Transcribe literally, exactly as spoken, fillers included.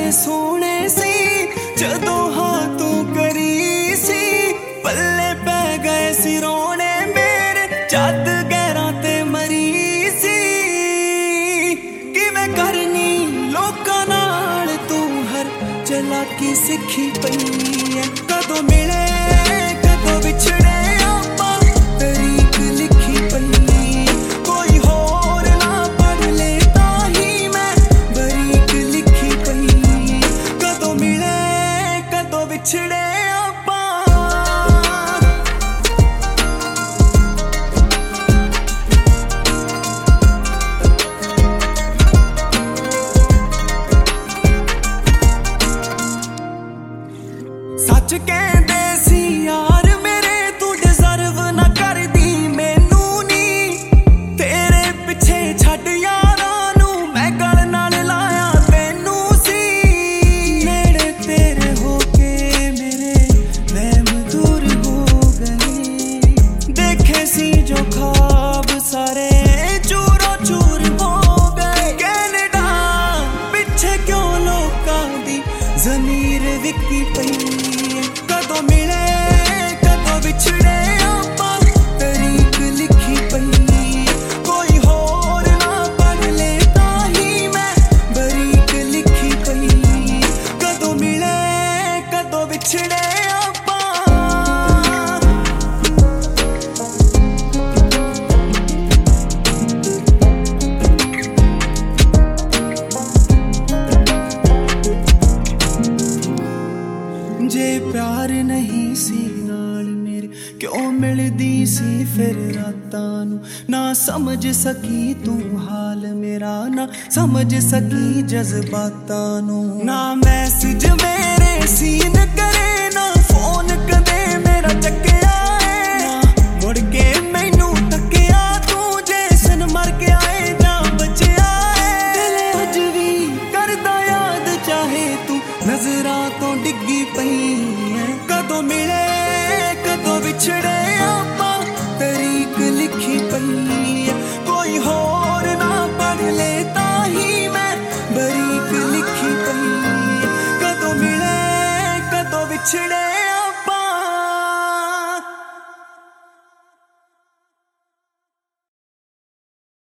सोने सी जदों हाँ तू करी सी पल्ले पै गए सी रोने मेरे जद गैरां ते मरी सी किवें करनी लोकां नाल तू हर चलाकी सिखी पई है कदों मिले कदों विछड़े आपां तरीक लिखी पई कोई होर ना पढ़ ले ताही मैं बरीक लिखी पई कदों मिले कदों विछड़े सच कहंदे सी यार मेरे तू डिजर्व ना करदी मैनू नी तेरे पिछे छड्ड यारां नू मैं गल नाल लाया तैनू सी नेड़े तेरे होके मेरे वहम दूर हो गए देखे सी जो ख्वाब सारे चूरो चूर हो गए कैनेडा पिछे क्यों लोकां दी ज़मीर विकी पई कदों मिले कदों विछड़े आपां तरीक लिखी पई कोई होर ना पढ़ ले ताही मैं बरीक लिखी पई कदों मिले कदों विछड़े जे प्यार नहीं सी नाल मेरे क्यों मिलदी सी फिर रातां नू ना समझ सकी तू हाल मेरा ना समझ सकी जज्बातां नू ना मैसेज मेरे सीन करे ना फोन कदे मेरा चक्किया है मुड़ के मैनू तकिया तू जे सन मर के आए जां बचिया है दिल अज भी करदा याद चाहे तू नजरां तो डिग्गी पई है कदों मिले